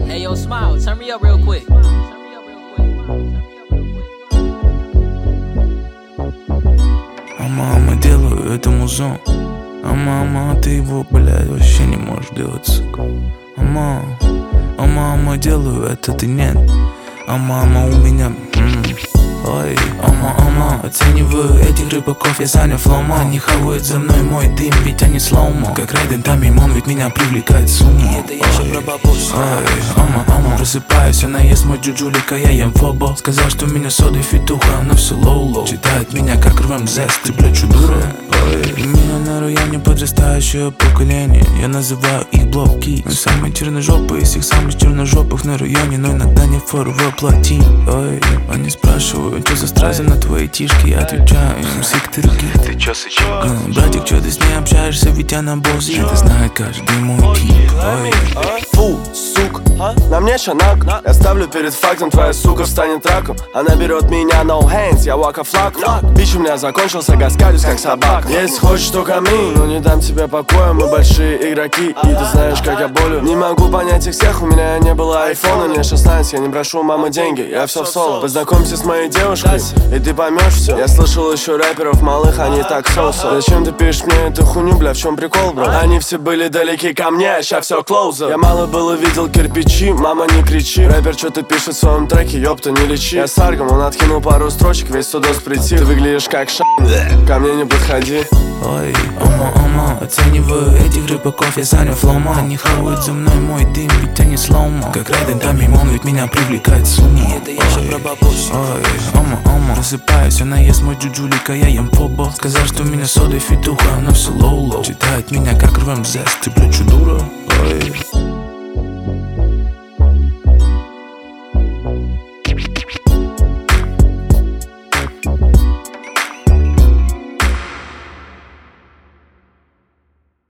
Hey, yo, Smile, turn me up real quick. Мама, делаю это музон. Мама, ты его, блядь, вообще не можешь делать, сука. Мама, делаю это, ты нет. Мама, у меня ой, мама, оцениваю этих рыбаков, я занял флома. Они хавают за мной мой дым, ведь они слоумо. Как Райден Тамим, он ведь меня привлекает с ума. И это я еще про бабусю. Ой, просыпаюсь, она ест мой джуджулика, я ем фобо. Сказал, что у меня сода и фитуха, но все лоу-лоу. Читает меня как Рамзес, ты, блядь, чудура. Ой, меня на районе подрастающее поколение. Я называю их блоки. Самые черножопые из всех самых черножопых на районе, но иногда не фору воплоти. Ой, они спрашивают, что за стразы на твоей тишке? Я отвечаю им, сик ты руки. Ты чё, сычок? Братик, чё ты с ней общаешься, ведь она босс. Это знает каждый мой тип. Ой. Фу, сука, на мне шанак. Я ставлю перед фактом, твоя сука станет раком. Она берет меня no hands, я waka флаг. Бич у меня закончился, гаскалюсь как собака. Если хочешь, то ко мне, но не дам тебе покоя. Мы большие игроки, и ты знаешь, как я болю. Не могу понять их всех, у меня не было айфона. Мне 16, я не прошу у мамы деньги, я все в соло. Познакомься с моей девушкой, и ты поймешь все. Я слышал еще рэперов малых, они так соуса. Зачем ты пишешь мне эту хуйню, бля, в чем прикол, бро? Они все были далеки ко мне, ща все клоуза. Я мало было видел кирпичи, мама не кричи. Рэпер что-то пишет в своем треке, ёпта не лечи. Я с Аргом, он откинул пару строчек, весь судос прийти. Ты выглядишь как ко мне не подходи. Ой, оцениваю этих рыбаков, я занял флома. Они хавают за мной мой дым, ведь они слоумо. Как Райден Тамим, он ведь меня привлекает с ума. И это я еще про бабусю. Ой, просыпаюсь, она ест мой джуджулика, я ем фобо. Сказал, что у меня сода и фитуха, она все лоу-лоу. Читает меня как Рамзес, ты, блядь, чудура. Ой.